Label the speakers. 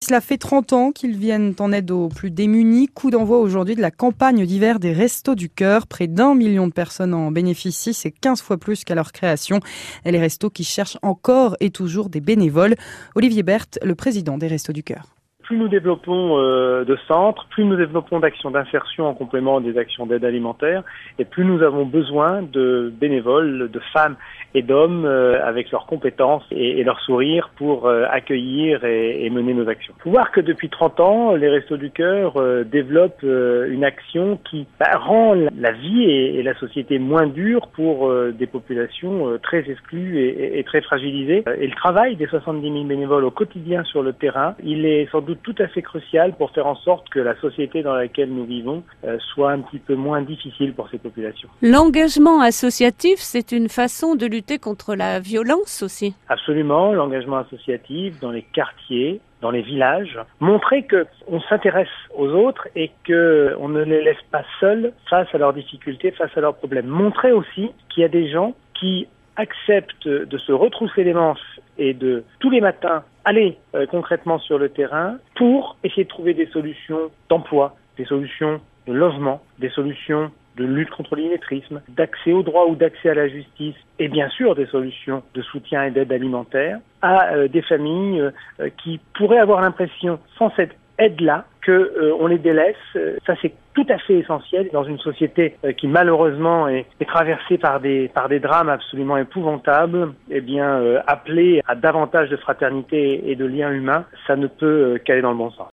Speaker 1: Cela fait 30 ans qu'ils viennent en aide aux plus démunis. Coup d'envoi aujourd'hui de la campagne d'hiver des Restos du Cœur. Près d'1 million de personnes en bénéficient. C'est 15 fois plus qu'à leur création. Et les restos qui cherchent encore et toujours des bénévoles. Olivier Berthe, le président des Restos du Cœur.
Speaker 2: Plus nous développons de centres, plus nous développons d'actions d'insertion en complément des actions d'aide alimentaire, et plus nous avons besoin de bénévoles, de femmes et d'hommes avec leurs compétences et leur sourire pour accueillir et mener nos actions. Il faut voir que depuis 30 ans, les Restos du Cœur développent une action qui rend la vie et la société moins dure pour des populations très exclues et très fragilisées. Et le travail des 70 000 bénévoles au quotidien sur le terrain, il est sans doute tout à fait crucial pour faire en sorte que la société dans laquelle nous vivons soit un petit peu moins difficile pour ces populations.
Speaker 3: L'engagement associatif, c'est une façon de lutter contre la violence aussi.
Speaker 2: Absolument, l'engagement associatif dans les quartiers, dans les villages, montrer que on s'intéresse aux autres et que on ne les laisse pas seuls face à leurs difficultés, face à leurs problèmes. Montrer aussi qu'il y a des gens qui acceptent de se retrousser les manches et de tous les matins aller concrètement sur le terrain pour essayer de trouver des solutions d'emploi, des solutions de logement, des solutions de lutte contre l'illettrisme, d'accès au droit ou d'accès à la justice, et bien sûr des solutions de soutien et d'aide alimentaire à des familles qui pourraient avoir l'impression, sans cette aide-là, qu'on les délaisse. Ça, c'est tout à fait essentiel dans une société qui malheureusement est traversée par des drames absolument épouvantables. Eh bien, appeler à davantage de fraternité et de liens humains, ça ne peut qu'aller dans le bon sens.